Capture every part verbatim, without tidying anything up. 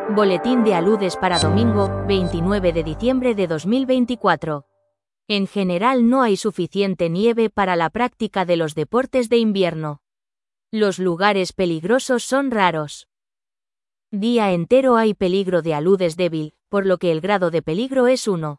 Boletín de aludes para domingo, veintinueve de diciembre de dos mil veinticuatro. En general no hay suficiente nieve para la práctica de los deportes de invierno. Los lugares peligrosos son raros. Día entero hay peligro de aludes débil, por lo que el grado de peligro es uno.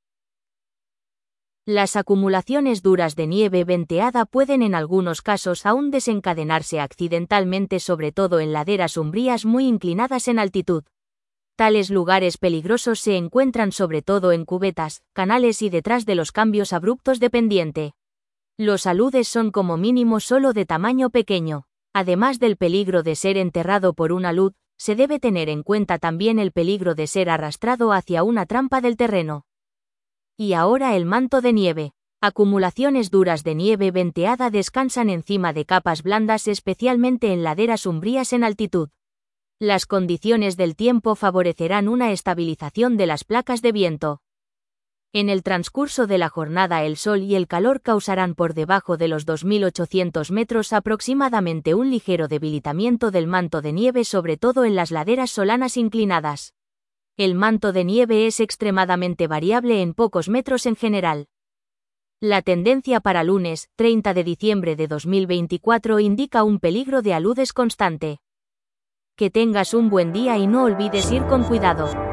Las acumulaciones duras de nieve venteada pueden en algunos casos aún desencadenarse accidentalmente, sobre todo en laderas umbrías muy inclinadas en altitud. Tales lugares peligrosos se encuentran sobre todo en cubetas, canales y detrás de los cambios abruptos de pendiente. Los aludes son como mínimo solo de tamaño pequeño. Además del peligro de ser enterrado por un alud, se debe tener en cuenta también el peligro de ser arrastrado hacia una trampa del terreno. Y ahora el manto de nieve. Acumulaciones duras de nieve venteada descansan encima de capas blandas, especialmente en laderas umbrías en altitud. Las condiciones del tiempo favorecerán una estabilización de las placas de viento. En el transcurso de la jornada el sol y el calor causarán por debajo de los dos mil ochocientos metros aproximadamente un ligero debilitamiento del manto de nieve, sobre todo en las laderas solanas inclinadas. El manto de nieve es extremadamente variable en pocos metros en general. La tendencia para lunes, treinta de diciembre de dos mil veinticuatro, indica un peligro de aludes constante. Que tengas un buen día y no olvides ir con cuidado.